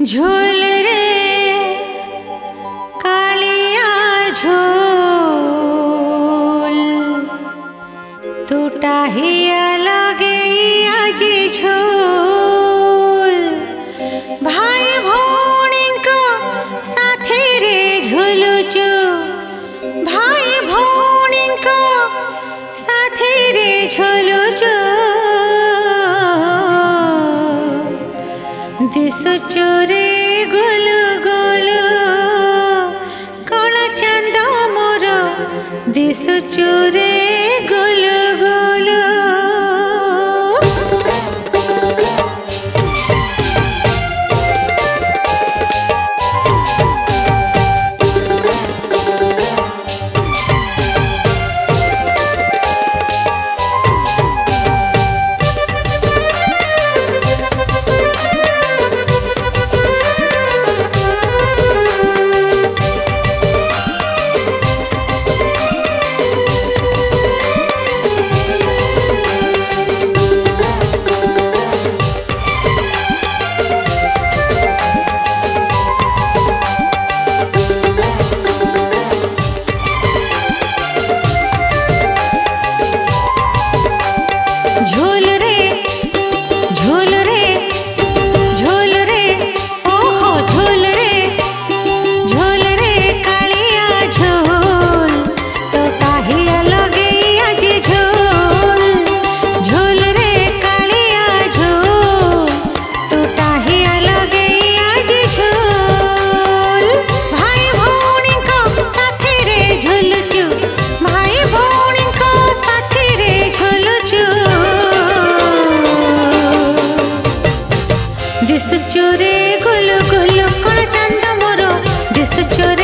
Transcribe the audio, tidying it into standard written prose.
झोल रे कालिया झोल तू टाहिया लगे आज झोल भाई भौणी को साथी रे झुलुचु भाई भौणी को साथी रे झुलुचु दिशुचु रे गोलु गोलु कला चांद मोर दिशुचु रे गोलु गोलु झोल रे झोल रे झोल रे ओहो झोल रे कालिया झोल तो टाहिया लगे आज झोल रे कालिया झोल तो टाहिया लगे आज झोल भाई भौणी को साथी रे झुलुचु भाई भौणी को साथी रे झुलुचु दिशुचु रे गोलु गोलु कला चांद मोर दिशुचु रे